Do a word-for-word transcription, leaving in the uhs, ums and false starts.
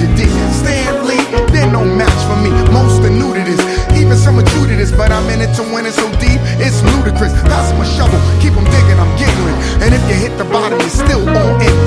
tragedy. Stan Lee, they're no match for me. Most are new to this, even some are true to this, but I'm in it to win it so deep, it's ludicrous. That's my shovel, keep them digging, I'm giggling. And if you hit the bottom, you're still all in.